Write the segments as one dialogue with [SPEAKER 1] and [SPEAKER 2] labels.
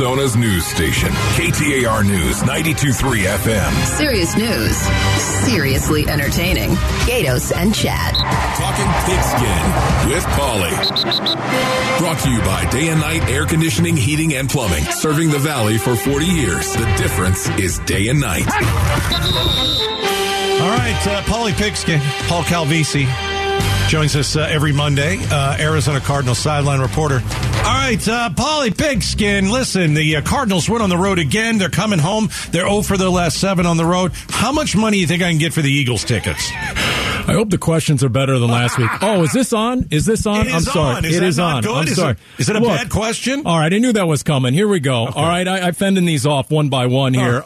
[SPEAKER 1] Arizona's news station, KTAR News 92.3 FM.
[SPEAKER 2] Serious news. Seriously entertaining. Gatos and Chad.
[SPEAKER 1] Talking pigskin with Paulie. Brought to you by Day and Night Air Conditioning, Heating, and Plumbing. Serving the Valley for 40 years. The difference is day and night.
[SPEAKER 3] All right, Paulie Pigskin, Paul Calvisi joins us every Monday, Arizona Cardinals sideline reporter. All right, Paulie Pigskin, listen, the Cardinals went on the road again. They're coming home. They're 0 for their last 7 on the road. How much money do you think I can get for the Eagles tickets?
[SPEAKER 4] I hope the questions are better than last week. Oh, is this on? Is this on? I'm sorry. It is on. I'm sorry.
[SPEAKER 3] Is it a bad question?
[SPEAKER 4] All right, I knew that was coming. Here we go. Okay. All right, I'm fending these off one by one here.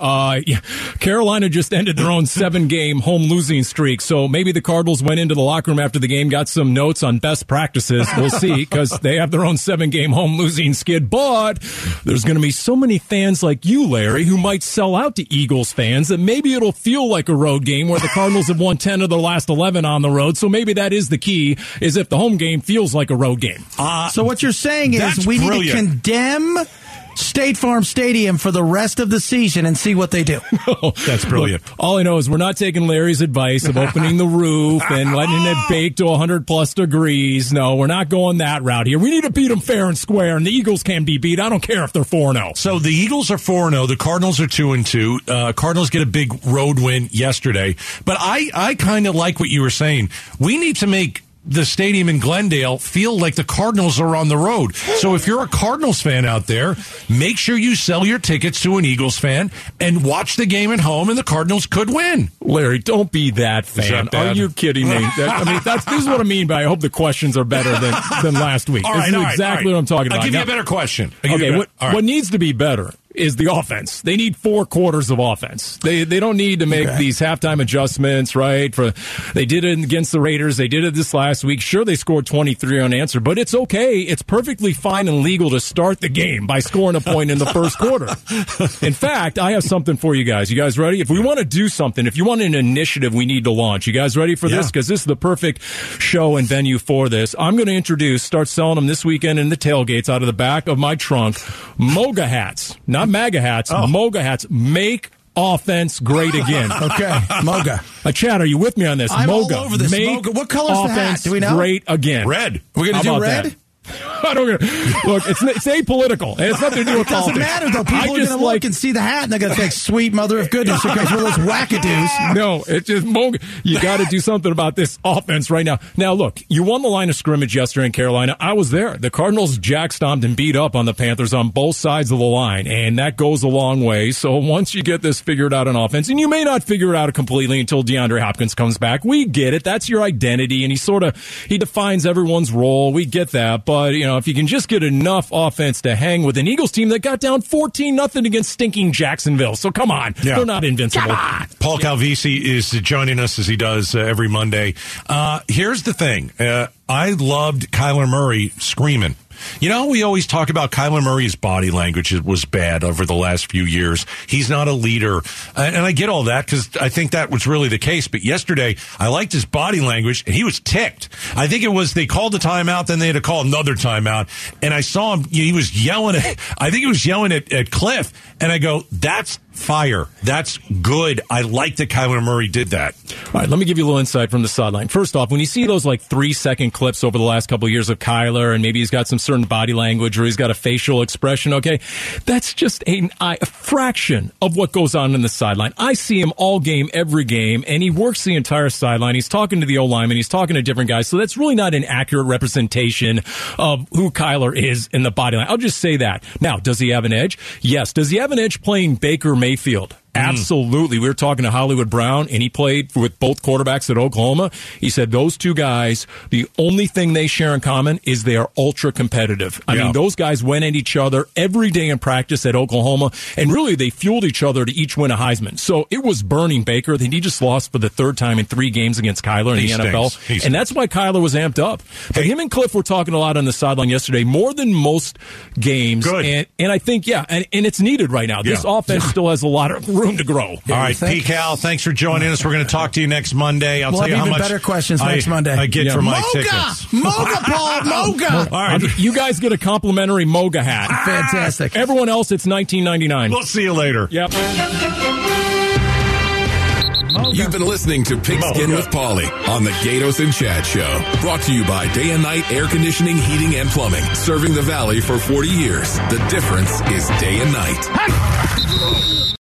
[SPEAKER 4] Carolina just ended their own 7-game home losing streak, so maybe the Cardinals went into the locker room after the game, got some notes on best practices. We'll see, because they have their own 7-game home losing skid. But there's going to be so many fans like you, Larry, who might sell out to Eagles fans that maybe it'll feel like a road game where the Cardinals have won 10 of their last 11 on the road. So maybe that is the key, is if the home game feels like a road game.
[SPEAKER 5] So what you're saying is we need to condemn State Farm Stadium for the rest of the season and see what they do.
[SPEAKER 3] That's brilliant.
[SPEAKER 4] Look, all I know is we're not taking Larry's advice of opening the roof and letting it bake to 100-plus degrees. No, we're not going that route here. We need to beat them fair and square, and the Eagles can be beat. I don't care if they're 4-0.
[SPEAKER 3] So the Eagles are 4-0. The Cardinals are 2-2. Cardinals get a big road win yesterday. But I kind of like what you were saying. We need to make the stadium in Glendale feel like the Cardinals are on the road. So if you're a Cardinals fan out there, make sure you sell your tickets to an Eagles fan and watch the game at home, and the Cardinals could win.
[SPEAKER 4] Larry, don't be that fan. Are you kidding me? This is what I mean by I hope the questions are better than last week. This is exactly what I'm talking about.
[SPEAKER 3] I'll give you a better question.
[SPEAKER 4] What needs to be better is the offense. They need 4 quarters of offense. They don't need to make these halftime adjustments, right? They did it against the Raiders. They did it this last week. Sure, they scored 23 unanswered, but it's okay. It's perfectly fine and legal to start the game by scoring a point in the first quarter. In fact, I have something for you guys. You guys ready? If we want to do something, if you want an initiative we need to launch, you guys ready for this? Because this is the perfect show and venue for this. I'm going to start selling them this weekend in the tailgates out of the back of my trunk, MOGA hats. Not MAGA hats, MOGA hats. Make offense great again.
[SPEAKER 5] Okay, MOGA.
[SPEAKER 4] Chad, are you with me on this?
[SPEAKER 5] I'm
[SPEAKER 4] MOGA.
[SPEAKER 5] all over this.
[SPEAKER 4] Make
[SPEAKER 5] MOGA. What color's the hat? Do we know?
[SPEAKER 4] Great again.
[SPEAKER 3] Red.
[SPEAKER 5] We're going to do red?
[SPEAKER 4] That? I don't get it. Look, it's apolitical, and it's nothing to do with politics.
[SPEAKER 5] It doesn't matter, though. People are going to look and see the hat, and they're going to think, sweet mother of goodness, here comes one of those wackadoos.
[SPEAKER 4] No, it's just, you got to do something about this offense right now. Now, look, you won the line of scrimmage yesterday in Carolina. I was there. The Cardinals jack-stomped and beat up on the Panthers on both sides of the line, and that goes a long way. So once you get this figured out on offense, and you may not figure it out completely until DeAndre Hopkins comes back. We get it. That's your identity, and he defines everyone's role. We get that. But, if you can just get enough offense to hang with an Eagles team that got down 14-0 against stinking Jacksonville. So come on. Yeah. They're not invincible.
[SPEAKER 3] Paul Calvisi is joining us as he does every Monday. Here's the thing. I loved Kyler Murray screaming. We always talk about Kyler Murray's body language was bad over the last few years. He's not a leader. And I get all that because I think that was really the case. But yesterday, I liked his body language, and he was ticked. I think it was they called a timeout, then they had to call another timeout. And I saw him, he was yelling at Cliff. And I go, that's fire. That's good. I like that Kyler Murray did that.
[SPEAKER 4] All right, let me give you a little insight from the sideline. First off, when you see those 3-second clips over the last couple of years of Kyler, and maybe he's got some certain body language or he's got a facial expression, okay, that's just a fraction of what goes on in the sideline. I see him all game, every game, and he works the entire sideline. He's talking to the O-lineman. He's talking to different guys. So that's really not an accurate representation of who Kyler is in the body line. I'll just say that. Now, does he have an edge? Yes. Does he have an edge playing Baker Mayfield? Absolutely. We were talking to Hollywood Brown, and he played with both quarterbacks at Oklahoma. He said those two guys, the only thing they share in common is they are ultra competitive. I mean, those guys went at each other every day in practice at Oklahoma, and really they fueled each other to each win a Heisman. So it was burning Baker. Then he just lost for the 3rd time in 3 games against Kyler in the NFL. And that's why Kyler was amped up. But him and Cliff were talking a lot on the sideline yesterday, more than most games.
[SPEAKER 3] Good.
[SPEAKER 4] And I think, and it's needed right now. This offense still has a lot of room room to grow.
[SPEAKER 3] All right, P-Cal, thanks for joining us. We're going to talk to you next Monday. I'll tell you how much
[SPEAKER 5] better questions next Monday.
[SPEAKER 3] I get for my tickets.
[SPEAKER 5] Moga, Paul, Moga.
[SPEAKER 3] All right.
[SPEAKER 4] You guys get a complimentary Moga hat.
[SPEAKER 5] Fantastic.
[SPEAKER 4] Everyone else, it's $19.99.
[SPEAKER 3] We'll see you later.
[SPEAKER 4] Yep.
[SPEAKER 1] You've been listening to Pigskin with Paulie on the Gatos and Chad Show. Brought to you by Day and Night Air Conditioning, Heating, and Plumbing. Serving the Valley for 40 years. The difference is day and night.